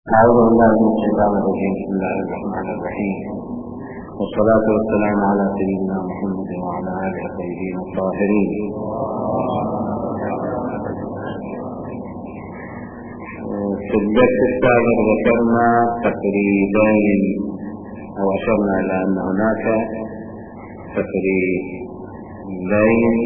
أعوذ بالله من الشيطان الرجيم. بسم الله الرحمن الرحيم، والصلاة والسلام على سيدنا محمد وعلى آله الطيبين الطاهرين. في الدرس السابق ذكرنا تقريبين أو أشرنا إلى أن هناك تقريبين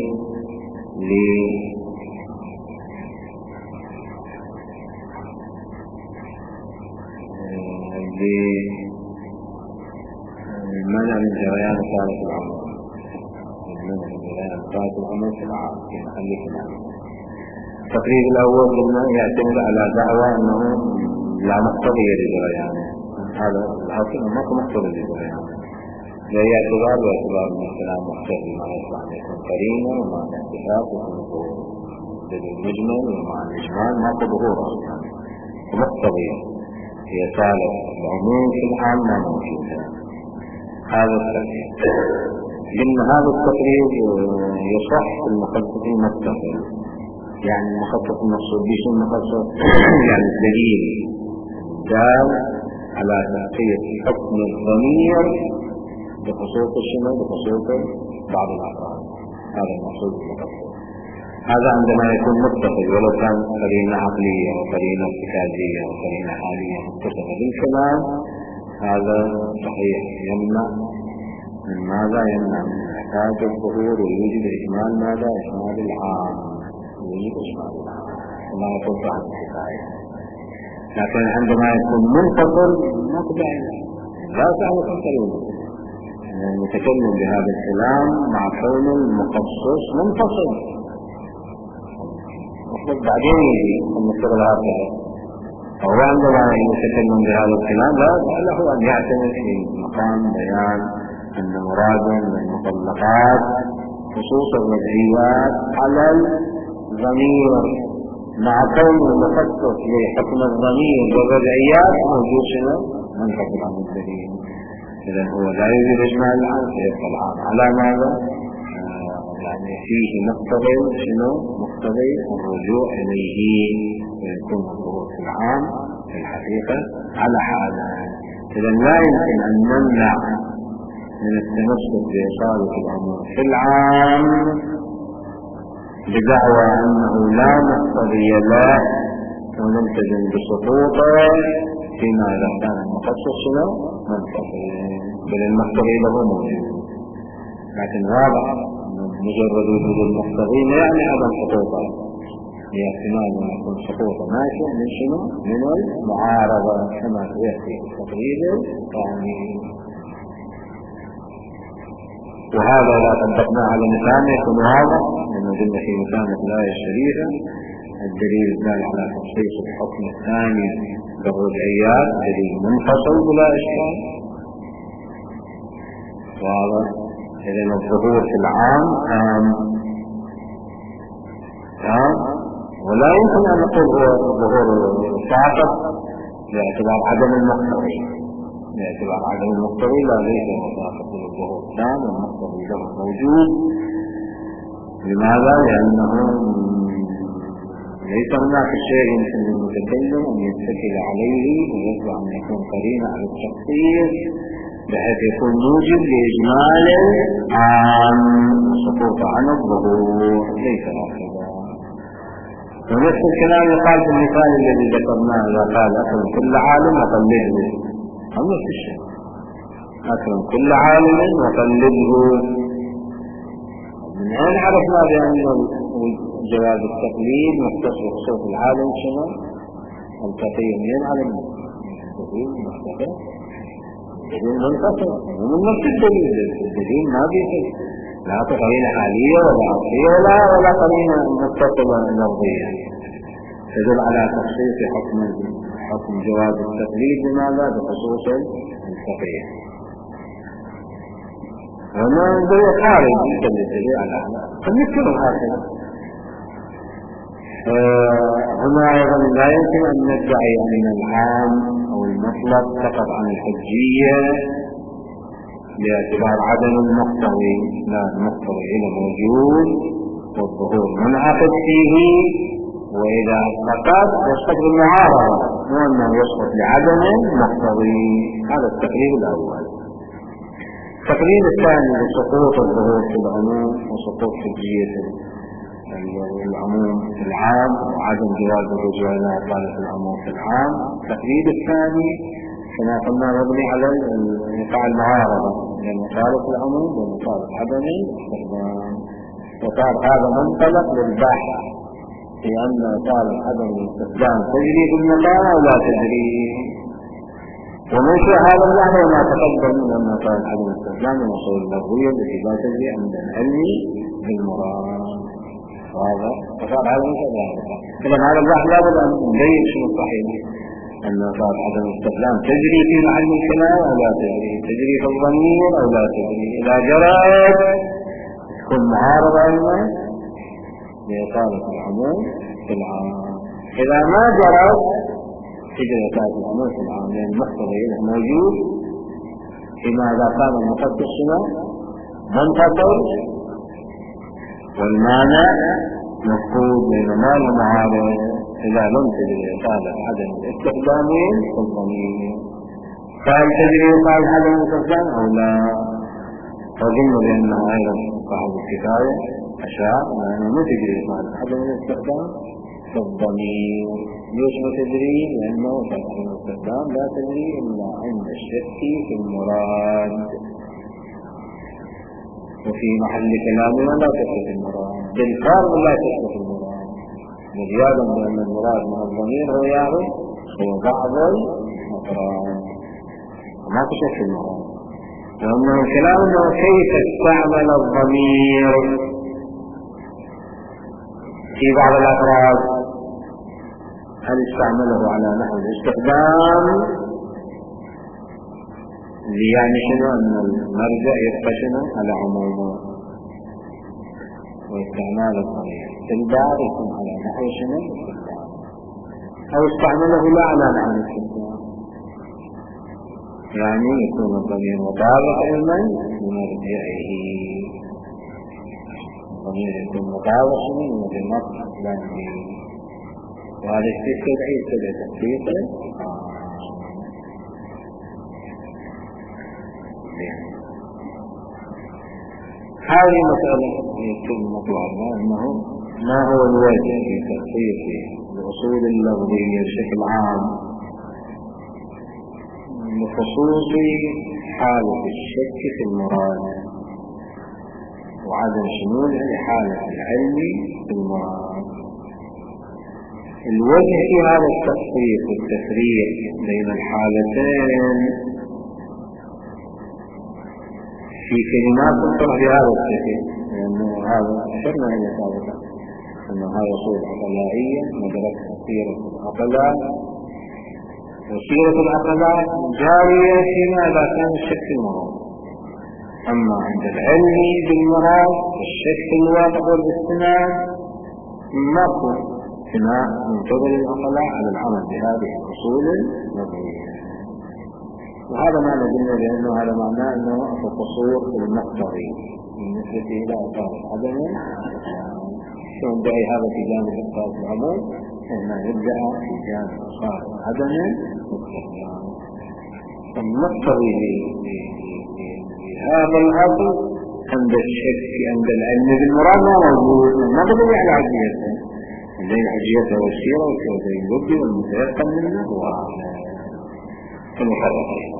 لمنع من جريان صالح العمر، منع من جريان صالح العمر في محل العمل. التقريب الأول قلنا يعتمد على دعوى أنه لا مقتضي لجريانه، هذا الحاصل ما مقتضي لجريانه، لا اعتبار باعتبار من الكلام مقتضي ما يصلح أن يكون قرينة ومع الاتفاق يكون ظهور للمجمل، ومع الإجمال ما ظهور أصلا مقتضي هي صالح العموم في العام ما موجودة. هذا التقريب إن هذا التقريب يصح المخصص المتصل، يعني المخصص المقصود به المخصص يعني الدليل دال على تحقيق حكم الضمير بخصوص الشمال بخصوص بعض الأفراد، هذا المقصود المخصص. هذا عندما يكون متصل ولو كان قرينة عقلية وقرينة ارتكازية وقرينة حالية متصلة بالكلام، هذا صحيح يمنع من ماذا؟ يمنع من إحتاج الظهور ويوجد إجمال ماذا؟ إجمال العام، يوجد إجمال العام وما يكون صاحب الكفاية. لكن عندما يكون منفصل مقبع لا تعرف قرينة نتكلم بهذا الكلام مع كون المخصص منفصل، بعدين المسألة الهاتفة أو عندما يتكلم بهذا الكلام لا له أن يعتمد في مقام بيان أن مرادا من المطلقات خصوص الوضعيات على الضمير، مع كون المخصص لحكم الضمير والوضعيات موجود شنو؟ منفصل عن الدليل. إذن هو لا يوجد إجمال العام فيبقى العام على ماذا؟ يعني فيه مقتضي شنو؟ مقتضي الرجوع إليه، ويكون الظهور في العام في الحقيقة على حاله. إذن لا يمكن أن نمنع من التمسك بإصالة الأمور في العام بدعوى أنه لا مقتضي له ونلتزم بسقوطه فيما إذا كان المخصص شنو؟ منفصل، بل المقتضي له موجود. لكن واضح مجرد وجود المقتضي لا يعني عدم سقوطه، هي احتمال أن يكون سقوطه ناشئ من شنو؟ من المعارضة كما سيأتي في التقرير الثاني. وهذا إذا طبقناه على مثال يكون واضح، لأنه قلنا في مثال الآية الشريفة الدليل الدال على تخصيص الحكم الثاني بالرجعيات دليل منفصل بلا إشكال واضح. إذن الظهور في العام ولا يمكن أن نقول هو الظهور ساقط باعتبار عدم المقتضي، باعتبار عدم المقتضي لا ليس ساقط للظهور تام، المقتضي له موجود. لماذا؟ لأنه ليس هناك شيء يمكن للمتكلم أن يتكل عليه ويرجع أن يكون قرينة على التخصيص بحيث يكون موجب لإجمال عام وسقوط عن الظهور، ليس هكذا. ونفس الكلام يقال في المثال الذي ذكرناه، إذا قال أكرم كل عالم وقلده، هم نفس الشيء، أكرم كل عالم وقلده. من أين عرفنا بأن جواز التقليد مختص بخصوص العالم شنو؟ التقي منين على الدليل مختلف، الدليل منفصل ومن نفس الدليل، الدليل ما بيفصل لا قرينة حالية ولا عقلية ولا قرينة متصلة لفظية تدل على تخصيص حكم جواز التقليد بماذا؟ بخصوص التقية. وما عنده خارج الدليل على هذا فمثل هكذا. هنا أيضا لا يمكن أن ندعي أن العام أو المطلق سقط عن الحجية باعتبار عدم المقتضي، لا، المقتضي إلى موجود والظهور منعقد فيه وإذا سقط يسقط بالمعارضة، مو أنه يسقط لعدم مقتضي. هذا التقرير الأول. التقرير الثاني لسقوط الظهور في العموم وسقوط حجية العموم في العام وعدم جواز الرجوع إلى إطالة العموم في العام. التقرير الثاني كما قلنا مبني على انقاع المعارضة بين مطالب العموم ومطالب عدم الاستخدام، وصار هذا منطلق للبحث في أن مطالب عدم الاستخدام تجري في المقام أو لا تجري. ومنشأ هذا البحث وما تقدم من أن مطالب عدم الاستخدام من أصول اللغوية التي لا تجري عند العلم بالمراد. واضح؟ فصار هذا منشأ ذلك. إذا هذا البحث لابد أن نبين شنو الصحيح، أن مطالب عدم الاستخدام تجري في محل الكلام أو لا تجري، تجري في الضمير أو لا تجري. إذا جرت تكون معارضة أيضا لإطالة العموم في العام. إذا ما جرت تجري إطالة العموم في العام، لأن المقتضي موجود فيما إذا كان المقدس منتظر والمانع مفقود، بينما المعارض إذا لم تجري إطالة عدم الاستخدام في الضمير. فهل تجري إطالة عدم الاستخدام أو لا؟ وظن بأنه أيضا صاحب الكفاية أشار أنه ما تجري إطالة عدم الاستخدام في الضمير. ليش ما تجري؟ لأنه إطالة عدم الاستخدام لا تجري إلا عند الشك في المراد، وفي محل كلامنا لا تشك المراد بالفرض، لا تشك المراد مجيادا بأن المراد من الضمير هو يعرف هو بعض المقران وما تشك المراد. وأنه كلامنا كيف استعمل الضمير في بعض الأفراد، هل استعمله على نحو الاستخدام يعني شنو أن المرجع يبقى شنو على عمومه، واستعمال الضمير في الباب يكون على نحو شنو الاستخدام، أو استعمله لا على نحو الاستخدام، يعني يكون الضمير مطابق علما لمرجعه. الضمير يكون مطابق لمرجع لانه، وهذا يستدعي تحقيقه. هذه مسألة يتم مطلعنا أنه ما هو الوجه في تخصيص الأصول اللغوية بشكل عام لخصوص حالة الشك في المراد وعدم شمولها لحالة العلم في المراد. الوجه في هذا التخصيص والتفريق بين الحالتين في كلمات تطرح بهذا الشكل، لأنه هذا أشرنا إلى سابقا أنه هذا أصول عقلائية ندرسها سيرة العقلاء، وسيرة العقلاء جارية فيما إذا كان الشك في المراد. أما عند العلم بالمراد الشك في الواقع والاستناد ماكو استناد من قبل العقلاء على العمل بهذه الأصول اللغوية. وهذا معنى قلنا لأنه هذا معناه أنه قصور في المقتضي بالنسبة إلى إطالة عدم شون دعي هذا في جانب إطالة العموم، هنا يبدأ في جانب إطالة عدم الاستخدام. المقتضي لهذا الأصل عند الشك عند العلم بالمراد ما موجود، ما تدري على عجيته زي عجيته والسيرة وزي الوجه والمتيقن منه المحرقين.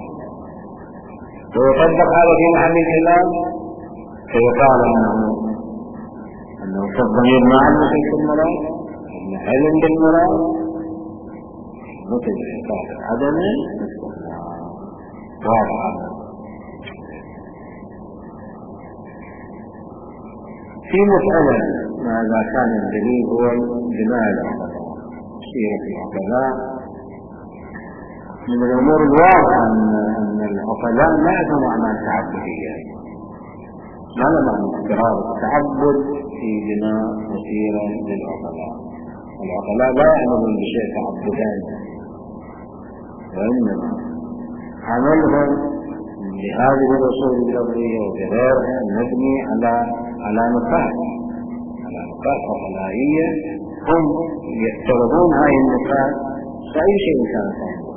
ويطبق هذا في محل الكلام فيقال أنه في الضمير مع المشرك في المراد، أن علم بالمراد متجه إطالة عدم الاستخدام. واضح. في مسألة ماذا كان الدليل هو بناء العقلاء، سيرة العقلاء. من الأمور الواضحة أن العقلاء لا يفهموا أعمال تعبدية، ما له معنى اضطرار التعبد في بناء مسيرة للعقلاء. العقلاء لا يعملون بشيء تعبدان، وإنما عملهم بهذه الأصول اللغوية وبغيرها مبني على نقاط عقلائية هم يفترضون هاي النكات فأي شيء كانت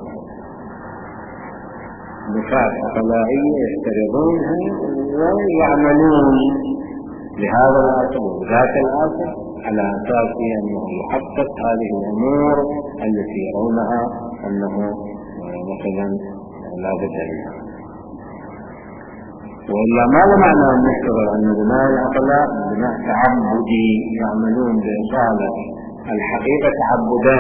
نكات عقلائية يفترضونها ويعملون بهذا الأصل وذاك الأصل على أساس أنه يحقق هذه الأمور التي يرونها أنه مثلا لا بد منها. وإلا ما معنى أن نعتبر أن بناء العقلاء بناء تعبدي يعملون بإصالة الحقيقة تعبدا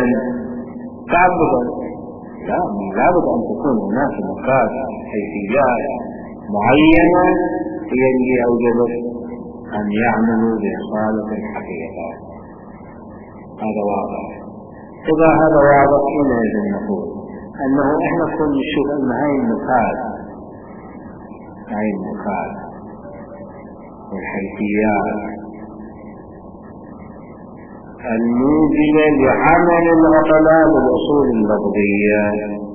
لا بد أن تكون هناك نقاط حيثيات معينة هي اللي أوجبت أن يعملوا بإصالة الحقيقة. هذا واضح. إذا هذا واضح حينئذ نقول أنه إحنا كنا نشوف أن هاي النقاط والحيثيات الموجبة لعمل العقلاء بالأصول اللفظية،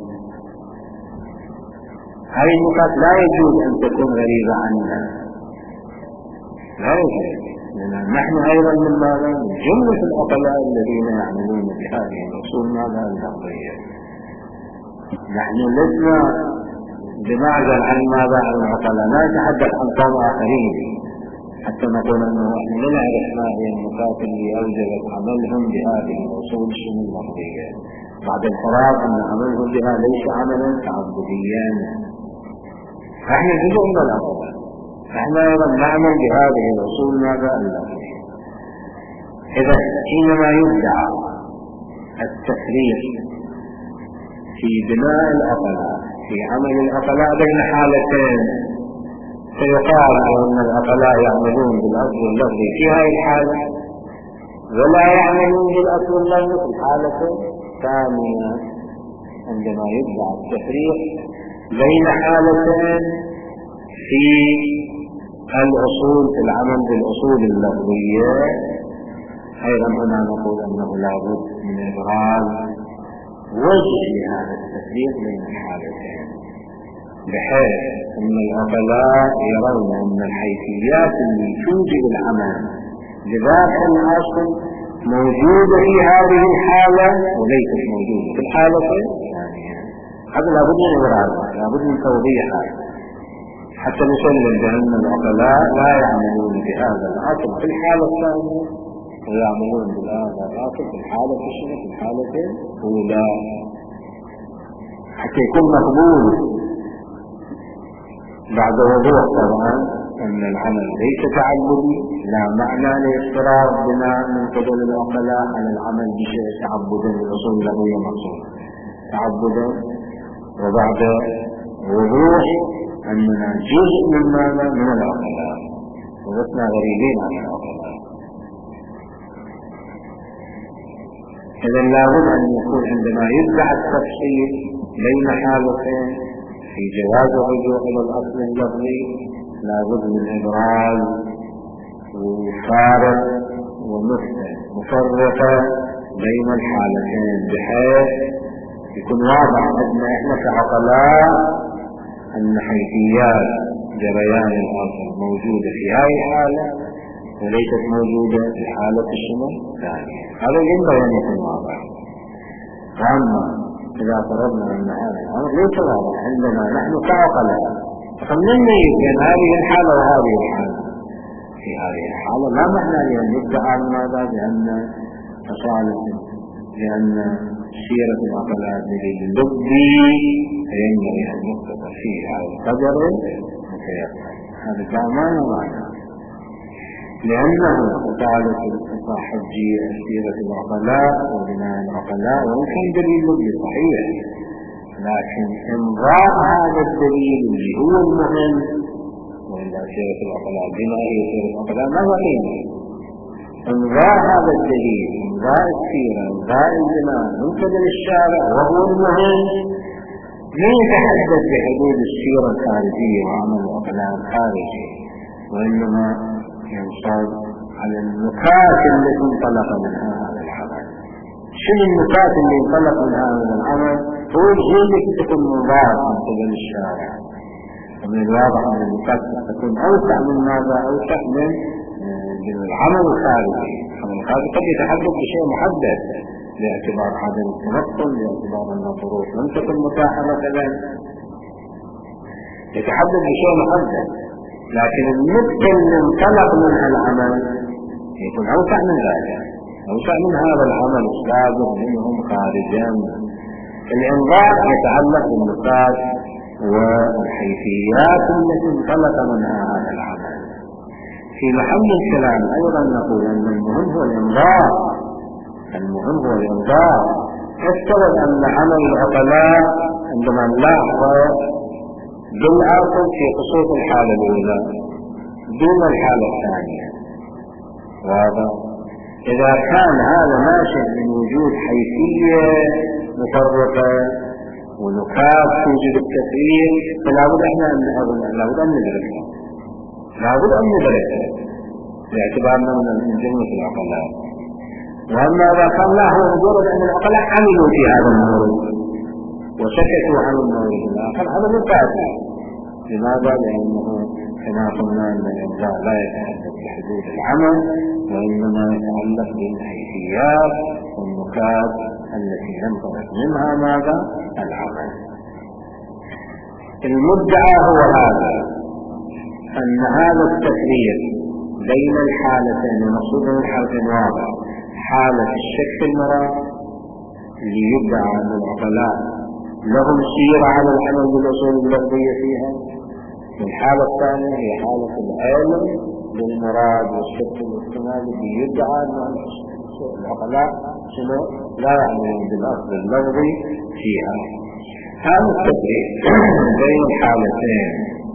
هاي النقاط لا يجوز أن تكون غريبة عنا، لا يجوز، لأن نحن أيضا من ماذا؟ من جملة العقلاء الذين يعملون بهذه الأصول ماذا اللفظية. نحن لسنا بمعزل عن ماذا العقلاء، لا نتحدث عن قوم آخرين حتى نقول أنه نحن لا نعرف ما هي النقاط اللي أوجبت عملهم بهذه الأصول الشمول اللفظية، بعد الفراغ أن عملهم بها ليس عملا تعبديا. نحن جزء من العقلاء، نحن أيضا نعمل بهذه الأصول ماذا اللفظية. إذا حينما يدعى التفريق في بناء العقلاء في عمل العقلاء بين حالتين، فيقال أن العقلاء يعملون بالأصل اللفظي في هذه الحالة ولا يعملون بالأصل اللفظي في الحالة الثانية. عندما يدعى التفريق بين حالتين في الأصول في العمل بالأصول اللفظية، أيضا هنا نقول أنه لا بد من إبراز وجه لهذا التفريق بين الحالتين، بحيث أن العقلاء يرون أن الحيثيات اللي توجب العمل بذات الأصل موجودة في هذه الحالة وليست موجودة في الحالة الثانية. هذا لا بد من إبرازه، لا بد من توضيحه حتى نسلم بأن العقلاء لا يعملون بهذا الأصل في الحالة الثانية ويعملون بهذا الأصل في الحالة الأولى، حتى يكون مقبول بعد وضوح طبعا أن العمل ليس تعبدي، لا معنى لافتراض بناء من قبل العقلاء على العمل بشيء تعبدا بالأصول اللغوية مقصود تعبدا، وبعد وضوح أننا جزء من ماذا؟ من العقلاء ولسنا غريبين عن العقلاء. إذا لابد أن يكون عندما يدعى التفصيل بين حالتين في جواز الرجوع إلى الأصل اللفظي لابد من إبراز وفارق ومفرقة بين الحالتين، بحيث يكون واضح أن إحنا كعقلاء أن حيثيات جريان الأصل موجودة في هذه الحالة وليست موجودة في حالة الشمال الثانية. هذا ينبغي أن يكون واضح. وأما إذا فرضنا أن هذا الأمر ليس واضح عندنا نحن كعقلاء، فنميز بين هذه الحالة وهذه الحالة. في هذه الحالة لا معنى لأن ندعى ماذا؟ بأن أصالة لأن سيرة العقلاء للبي فينبغي أن يخطط فيها القدر متيقن. هذا كمان معنى، لأنه تعالى صاحبية سيرة العقلاء وبناء العقلاء ويمكن دليل لبي صحيح، لكن إمضاء هذا الدليل اللي هو المهم، وإلا سيرة العقلاء بناء هي سيرة العقلاء ما هو قيمة. إمضاء هذا الدليل، إمضاء السيرة، إمضاء البناء من قبل الشارع وهو المهم، لا يتحدث بحدود السيرة الخارجية وعمل العقلاء الخارجي، وإنما ينصب على النقاط التي انطلق منها هذا العمل. شنو النقاط اللي انطلق منها هذا العمل؟ هو الشيء التي تكون مضاف من قبل الشارع، ومن الواضح أن النقاط تكون أوسع من ماذا؟ أوسع من العمل الخارجي. العمل الخارجي قد يتحدث بشيء محدد باعتبار عدم التنقل، باعتبار أن الظروف لم تكن متاحة مثلا، يتحدث بشيء محدد. لكن النقطة اللي انطلق منها العمل يكون أوسع من ذلك، أوسع من هذا العمل السابق منهم خارجا. الإنظار يتعلق بالنقاط والحيثيات التي انطلق منها هذا العمل. في محل الكلام أيضا نقول أن المهم هو الإنظار، المهم هو الإنظار. افترض أن عمل العقلاء عندما نلاحظ بالعقل في خصوص الحالة الأولى دون الحالة الثانية، واضح؟ إذا كان هذا ناشئ من وجود حيثية مفرطة ونكات توجد الكثير، فلا بد أن ندركها، لابد أن ندركها باعتبارنا من جملة العقلاء. وأما إذا كان لا هو مجرد أن العقلاء عملوا في هذا المورد وسكتوا عن المورد الآخر، هذا مفاتح. لماذا؟ لأنه كما قلنا أن الإنسان لا يتحدث بحدود العمل، وإنما يتعلق بالحيثيات والنكات التي ينطلق منها ماذا؟ العمل. المدعى هو هذا، أن هذا التفريق بين الحالتين، المقصود من الحالتين واضح، حالة الشك في المراد اللي يدعى أن العقلاء لهم سيرة على العمل بالأصول اللفظية فيها، والحالة الثانية هي حالة العلم بالمراد والشك الاحتمال اللي يدعى أن العقلاء لا يعملون بالأصل اللفظي فيها. هذا التفريق بين الحالتين،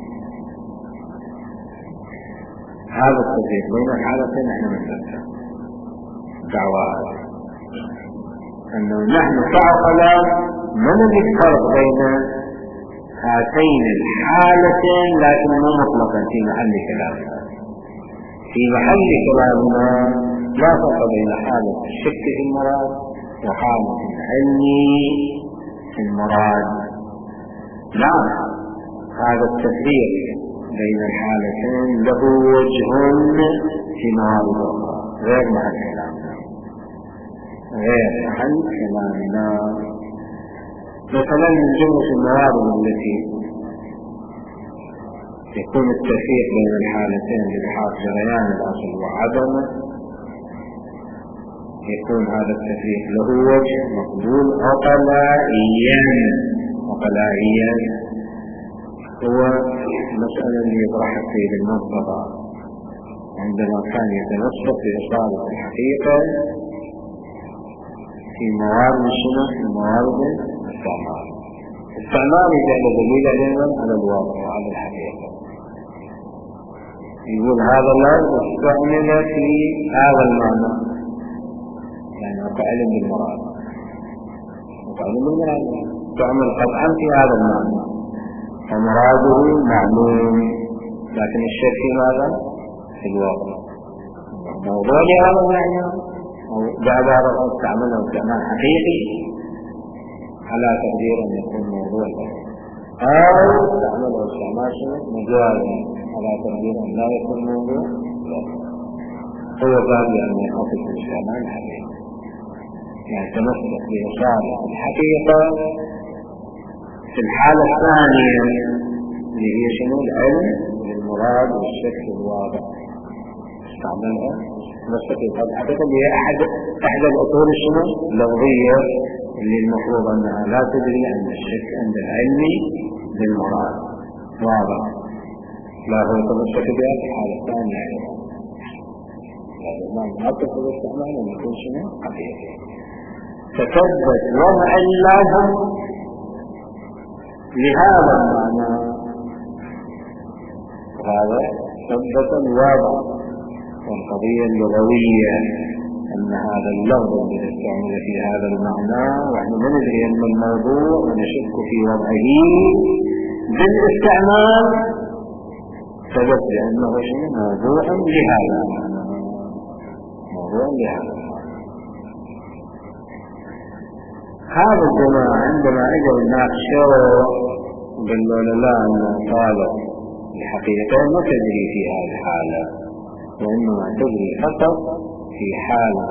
هذا التفريق بين الحالتين نحن نفسر دعوات أنه نحن كعقلاء ما نجد فرق بين هاتين الحالتين، لكن مو مطلقا في محل كلامنا. في محل كلامنا لا فرق بين حالة الشك في المراد وحالة العلم في المراد. لا، هذا التفريق بين الحالتين له وجه في موارد أخرى غير محل كلامنا، غير محل كلامنا. مثلا من جملة الموارد التي يكون التفريق بين الحالتين للحاق جريان الأصل وعدمه، يكون هذا التفريق له وجه مقبول عقلائيا، هو المسألة اللي يطرحها السيد المنطقة عندما كان يتنصف لإصابة الحقيقة في موارد السنة، في موارد الاستعمال يجعل دليل على الواقع وعلى الحقيقة. يقول هذا اللفظ استعمل في هذا المعنى، يعني وكعلم بالمراد، تعمل قطعا في هذا المعنى فمراده معلوم، لكن الشك في ماذا؟ في الواقع. موضوع لهذا المعنى بعد هذا استعمله استعمال حقيقي على تقدير أن يكون موضوع، أو استعمله استعمال مجازي على تقدير أن لا يكون موضوع، هو باب أن يخفف الاستعمال الحقيقي، يعني تمسك بإصابة الحقيقة في الحالة الثانية اللي هي شنو؟ العلم بالمراد والشك الواضح، استعملها تمسك الحقيقة اللي هي أحد الأصول شنو؟ اللفظية اللي المفروض أنها لا تدري أن الشك عند العلم بالمراد واضح، لا هو تمسك بها في الحالة الثانية يعني ما نعطف الاستعمال أن يكون شنو؟ حقيقي. تثبت وضع اللازم لهذا المعنى، هذا ثبت الوضع والقضية اللغوية أن هذا اللفظ الذي استعمل في هذا المعنى ونحن لا ندري أن الموضوع ونشك في وضعه بالاستعمال ثبت لأنه شيء موضوع لهذا المعنى، موضوع لهذا. هذا الجماعة عندما اجوا يناقشوا قالوا لا أن طالب الحقيقة ما تدري في هذه الحالة، وإنما تجري فقط في حالة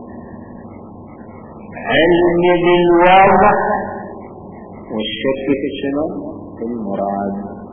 علم بالواضح والشك في الشنو في المراد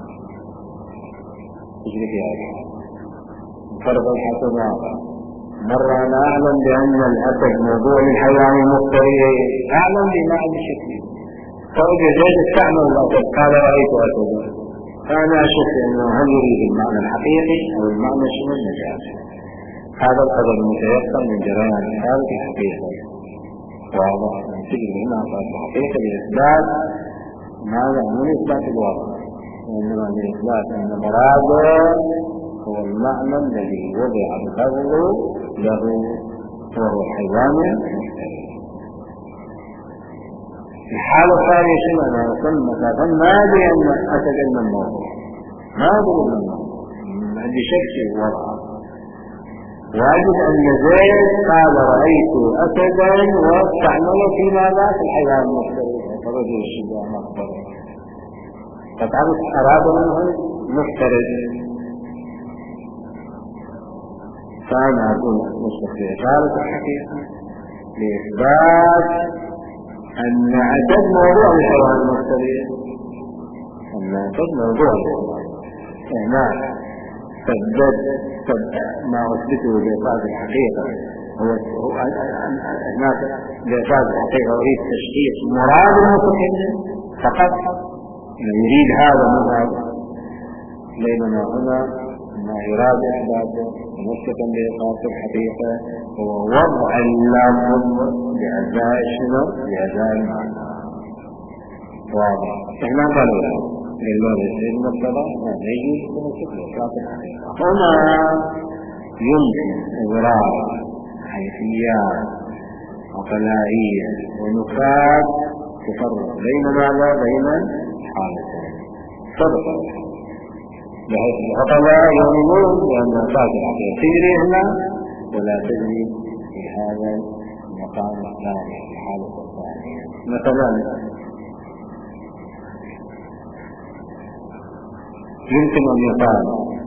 تجري في هذا فرض الحسن واضح. مرة أنا أعلم بأن الأسد موضوع للحيوان المفتري، أعلم بما عندي شك، فرجع زيد استعمل الأسد قال رأيت أسدا، فأنا أشك أنه هل يريد المعنى الحقيقي أو المعنى شنو المجازي. هذا القدر المتيقن من جريان الحال في حقيقة واضح. تجد هنا صارت الحقيقة لإثبات ماذا؟ من إثبات الواقع، وإنما من إثبات أن مراده هو المعنى الذي وضع الفضل له وهو الحيوان المفتري. الحالة الثانية شنو؟ أنا أقول مثلا ما أدري أن أسد علم الموضوع، ما أدري من الموضوع، عندي شك في وضعه، واجد أن زيد قال رأيت أسدا واستعمل في ماذا؟ في الحيوان المفتري، فرجل الشجاع مخبر، فتعرف أراد منه مفترض. فأنا أقول مستقبل إشارة الحقيقة لإثبات أن أسد موضوع الحيوان المفتري، أن أسد موضوع الحيوان ما أثبته لإثبات الحقيقة هو هناك لإثبات الحقيقة أريد تشخيص مراد المتكلم فقط، يريد هذا من هذا، بينما هنا ما إراد إثباته مستقيم لإثبات الحقيقة هو وضع اللفظ بأداء شنو؟ بأداء المعنى. واضح؟ إحنا قالوا له لله الشيء المبتدأ ما يجوز بنسبة لإثبات الحقيقة. هنا يمكن إبراز حيثيات عقلائية ونكات تفرق بين ماذا؟ بين حالتين فرق، بحيث العقلاء يؤمنون بأن إثبات الحقيقة تجري هنا ولا تجري في هذا المقام الثاني في الحالة الثانية. مثلا يمكن أن يقال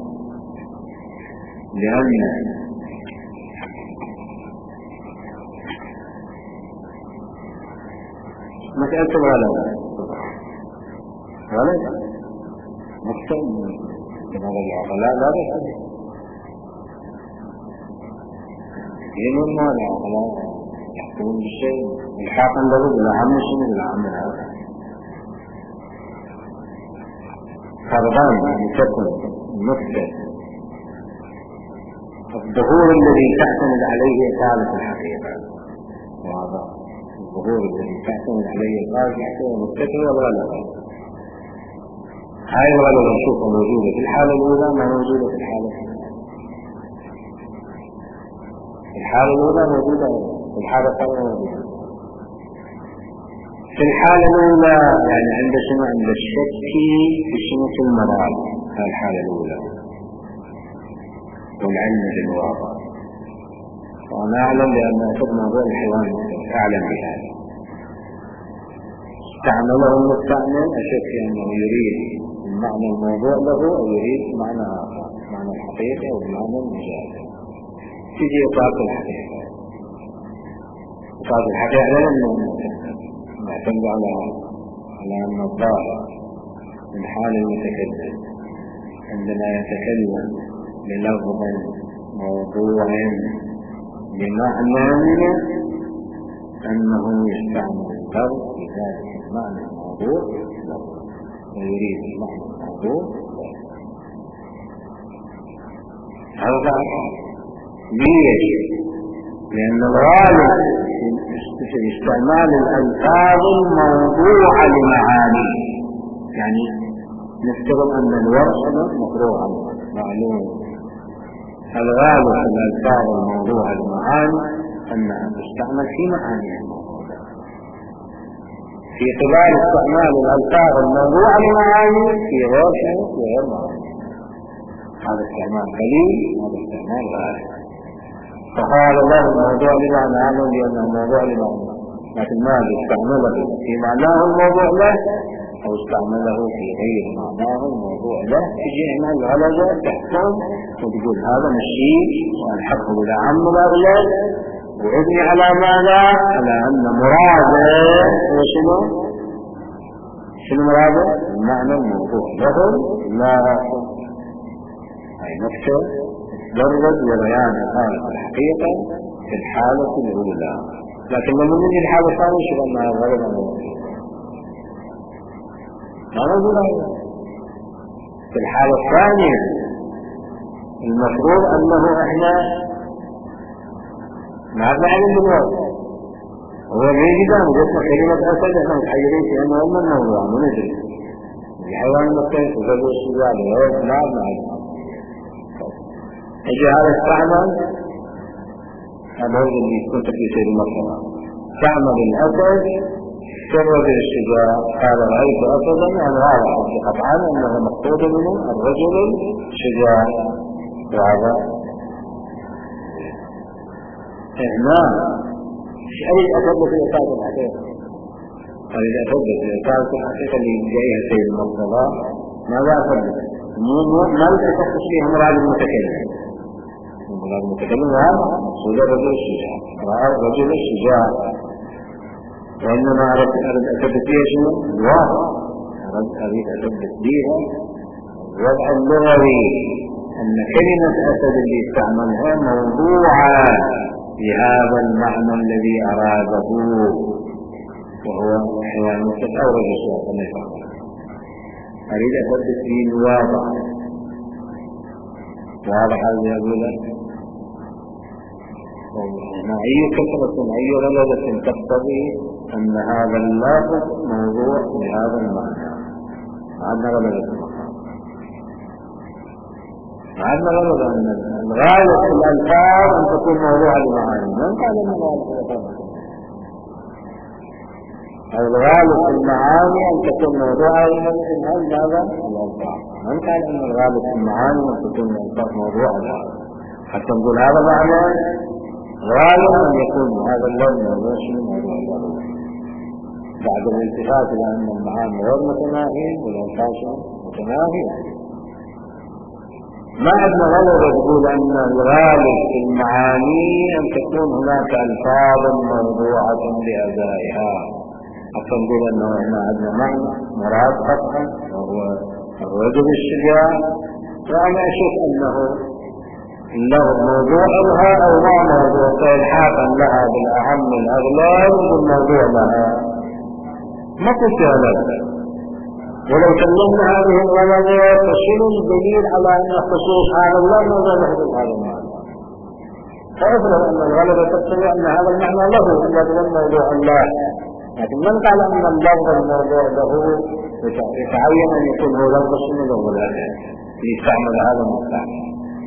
لأن مسألة الولد مستمر كما العقلاء لا بأس ينون ما العقلاء يحكمون بالشيء الحاقا له بالعام شنو بالعام هذا فرضان لتكن مفتد الظهور الذي تعتمد عليه إقالة الحقيقة، وهذا الظهور الذي تعتمد عليه إقالة الحقيقة مفتد والغلبة. هاي الغلبة نشوفها موجودة في الحالة الأولى ما موجودة في الحالة الثانية. الحالة الأولى موجودة في الحالة الثانية موجودة. في الحالة الأولى يعني عند شنو؟ عند الشك في شنو؟ في المراد. هاي الحالة الأولى والعلم بالواقع. وأنا أعلم بأن أسد موضوع الحيوان أعلم بهذا. استعمله المستعمل أشك أنه يريد المعنى الموضوع له أو يريد معنى آخر، معنى الحقيقة أو معنى المجازي. تجي إطلاق الحقيقة. إطلاق الحقيقة لأنه معتمد على أن الظاهر من حال المتكلم عندما يتكلم بلفظ موضوع بمعنى أنه يستعمل اللفظ في ذلك المعنى الموضوع ويريد المعنى الموضوع. هذا ليش؟ لأن الغالب في استعمال الألفاظ الموضوعة لمعاني، يعني نفترض أن الورش مقروء معلوم، الغالب في الألفاظ الموضوعة لمعاني أنها تستعمل في معاني الموضوع. في قبال استعمال الألفاظ الموضوعة لمعاني في غير شيء وغير معاني، هذا استعمال قليل وهذا استعمال غالب. فقال الله الموضوع لمعنى أعلم لأنه موضوع لمعنى، لكن ماذا استعمله في معناه الموضوع له أو استعمله في غير معناه الموضوع له، تجي هنا الغلبة تحكم وتقول هذا مشيء والحقه بالأعم الأغلب، وابني على ماذا؟ على أن مراده هو شنو مراده؟ المعنى الموضوع لهم لا أي نكتة تدرج لبيان حالة الحقيقة في الحالة الأولى، لكن لما نجي الحالة الثانية شو قلنا غير ما نقول في الحالة الثانية المفروض أنه إحنا ما نعلم بالوقت هو بيجي وجدنا كلمة أسد إحنا متحيرين في أنه هم الموضوع ما ندري الحيوان المختلف وغير الشجاع لغاية لا نعلم يجي هذا استعمل هذا هو اللي كنت في سير المرحلة استعمل الأسد كالرجل الشجاع قال رأيت أسدا أن هذا قطعا أنه مقصود منه الرجل الشجاع وهذا إعمال أريد أثبت الإصابة الحقيقة أريد أثبت الإصابة الحقيقة اللي جايها سيد المرتضى ماذا أثبت؟ ما يتخصص فيها مراد المتكلم مراد المتكلم هذا مقصود الرجل الشجاع رأى الرجل الشجاع وإنما أردت أثبت فيها شنو؟ الواقع أريد أثبت فيها الوضع اللغوي أن كلمة أسد اللي استعملها موضوعة لهذا المعنى الذي أراده وهو حيوان مفتح أو رجل الشجاع كما يفعل أريد أثبت فيه الواقع واضح هذا يقول أي كثرة أي غلبة تقتضي أن هذا اللفظ موضوع لهذا المعنى عندنا غلبة عندنا غلبة أن الغالب في الألفاظ أن تكون موضوعة لمعاني من قال أن الغالب في المعاني أن تكون موضوعة لمعاني هذا الألفاظ من قال أن الغالب في المعاني أن تكون الألفاظ موضوعة لها حتى نقول هذا معنى غالب أن يكون هذا اللون موضوع شنو موضوع اللغة بعد الالتفات إلى أن المعاني غير متناهية والألفاظ متناهية ما عندنا غلبة تقول أن الغالب في المعاني أن تكون هناك ألفاظ موضوعة لأدائها حتى نقول أنه إحنا عندنا معنى مراد قطعا وهو الرجل الشجاع وأنا أشوف أنه له موضوع لها أو ما موضوع فإلحاقا لها بالأهم الأغلب والموضوع لها ما كنت هذا ولو كلمنا هذه الغلبة فشنو الدليل على أن خصوص هذا الله موضوع له هذا المعنى فأفرض أن الغلبة تقتضي أن هذا المعنى له إلا بدون موضوع الله لكن من قال أن اللفظ الموضوع له يتعين أن يكون هو لفظ شنو الغلبة يستعمل هذا المستعمل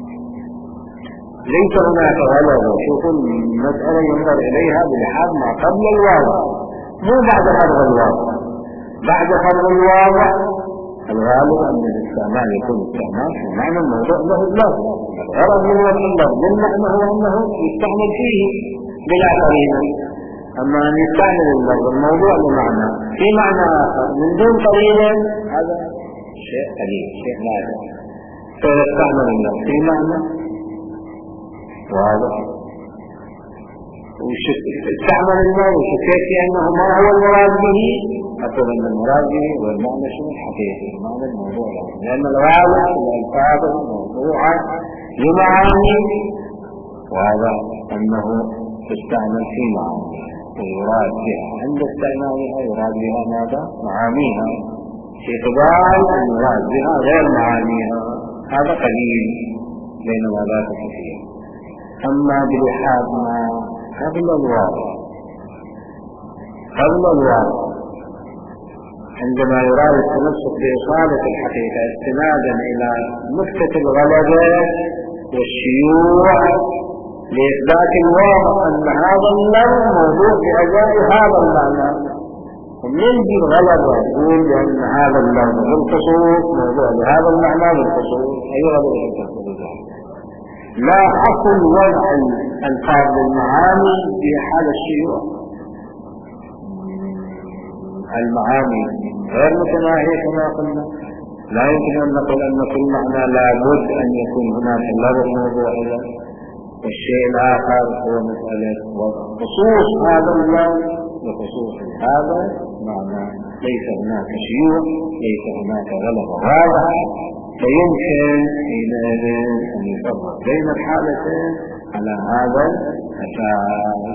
ليس هناك غلبة شوفوا المسألة ينظر إليها بلحاظ ما قبل الواضح مو بعد فرض الواضح بعد فرض الواضح الغالب أن الاستعمال يكون استعمال في معنى الموضوع له اللفظ الغرض من وجه اللفظ للمعنى هو أنه يستعمل فيه بلا قرينة أما أن يستعمل اللفظ الموضوع لمعنى في معنى آخر من دون قرينة هذا شيء قليل شيء نادر فيستعمل اللفظ في معنى واضح استعمل المال وشكيت أنه ما هو المراد به أقول أن المراد به هو المعنى شنو الحقيقي المعنى الموضوع لأن الغالب الألفاظ الموضوعة لمعاني واضح أنه تستعمل في معاني ويراد بها عند استعمالها يراد بها ماذا؟ معانيها في قبال أن يراد بها غير معانيها هذا قليل بينما لا كثير أما بلحاظ ما قبل الواضح عندما يراد التمسك بإصالة الحقيقة استنادا إلى نكتة الغلبة والشيوع لإثبات الواضح أن هذا اللفظ موضوع بأداء هذا المعنى ويجي الغلبة يقول بأن هذا اللفظ بالخصوص موضوع بهذا المعنى بالخصوص أي غلبة تقول ذلك لا أصل وضع الألفاظ للمعاني في حال الشيوع المعاني غير متناهية كما قلنا. لا يمكن أن نقول أن كل معنى لابد أن يكون هناك لفظ موضوع له. والشيء الآخر هو مسألة خصوص هذا اللون وخصوص هذا معنى، ليس هناك شيوع، ليس هناك غلبة واضحة، فيمكن حينئذ أن يفرق بين الحالتين على هذا الأساس.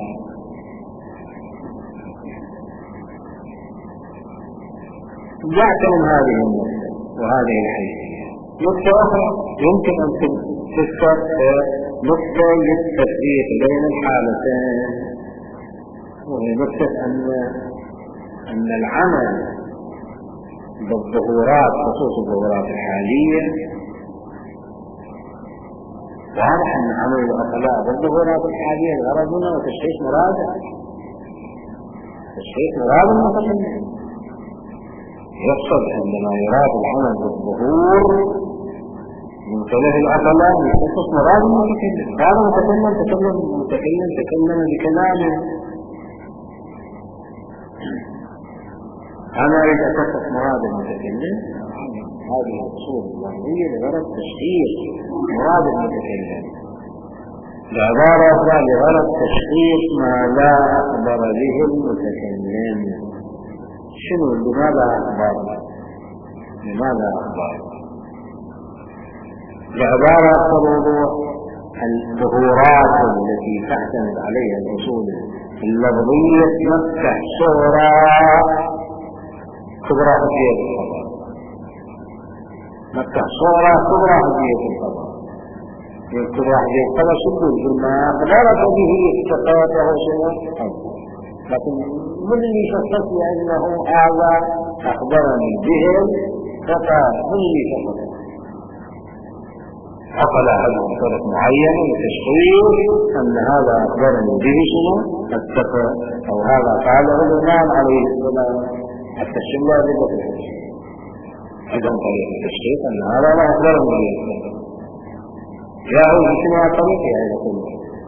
يعتمد هذه النقطة وهذه الحيثية. نقطة أخرى يمكن أن تذكر نقطة للتفريق بين الحالتين، وهي نقطة أن العمل بالظهورات خصوص الظهورات الحالية واضح أن عمل العقلاء بالظهورات الحالية الغرض منه وتشخيص مراد المتكلم. يقصد عندما يراد العمل بالظهور من خلال العقلاء يخصص مراد المتكلم. هذا المتكلم تكلم بكلامه. أنا أريد أخصص مراد المتكلم. هذه الأصول اللغوية لغرض تشخيص مراد المتكلم، العبارة أخرى لغرض تشخيص ما لا أخبر به المتكلم. شنو؟ لماذا أخبر؟ العبارة الوضوح الظهورات التي تعتمد عليها الأصول اللفظية تمسح صورة كبرى حجية الخبر، مكة صورة كبرى حجية الخبر. كبرى حجية الخبر شبه ما أخبرت به استقاطه صورة، لكن من اللي شخصت لأنه هذا أخبرني به فقال من اللي شخصت عقل هذا مصدر معين لتشخيص أن هذا أخبرني به شنو التقى، أو هذا قاله الإمام عليه السلام حتى الشمال ذلك الحديث. إذا طريق التشخيص أن هذا لا أخبرني به التقى جاءوا بسنة طريق إلى كل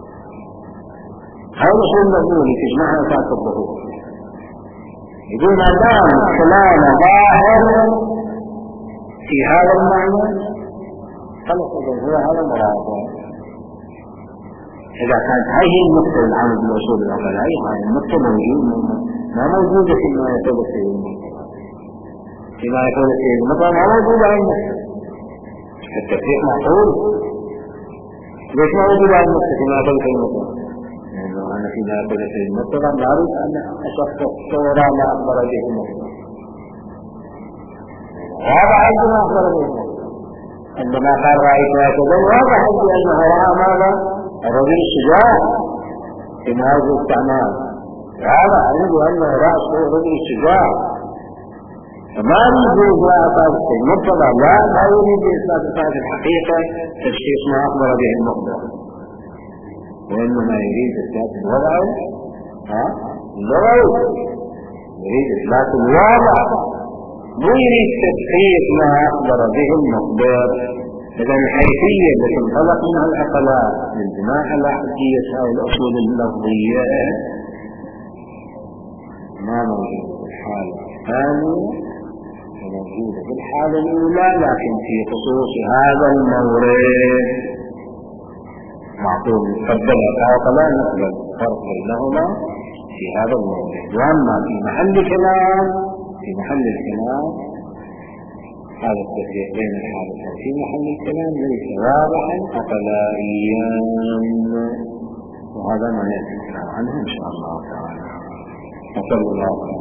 هذا شيء مضمون تجمعنا ساعة الظهور. يقول الآن كلام ظاهر في هذا المعنى خلص هو هذا مراد. إذا كانت هذه النقطة العامة بالأصول العقلائية هذه النقطة ما موجودة فيما يقول فيه فيما يقول فيه المطلع ما موجودة عندنا. التفريق معقول. ليش ما موجودة عندنا فيما يقول فيه المطلع؟ لأنه أنا فيما يقول فيه المطلع لا أريد أن أشخص صورة ما أخبر به المطلع. هذا عندما أخبر به المطلع عندما قال رأيت هكذا واضح أنه رأى ماذا؟ الرجل الشجاع في هذا الاستعمال. هذا أريد أنه رأى الرجل الشجاع، فما يريد إثبات المطلع، لا يريد إثبات الحقيقة تشخيص ما أخبر به المخبر، وإنما يريد إثبات الوضع اللغوي، يريد إثبات الواقع، مو يريد تشخيص ما أخبر به المخبر. إذا الحيثية التي انطلق منها العقلاء للبناء على حجية هذه الأصول اللفظية ما موجودة في الحالة الثانية وموجودة في الحالة الأولى، لكن في خصوص هذا المورد معقول قبل العقلاء نقبل الفرق بينهما في هذا المورد. وأما في محل الكلام هذا التفريق بين الحالتين في محل الكلام ليس واضحا عقلائيا، وهذا ما يأتي الكلام عنه إن شاء الله تعالى. وصلى الله عليه وسلم.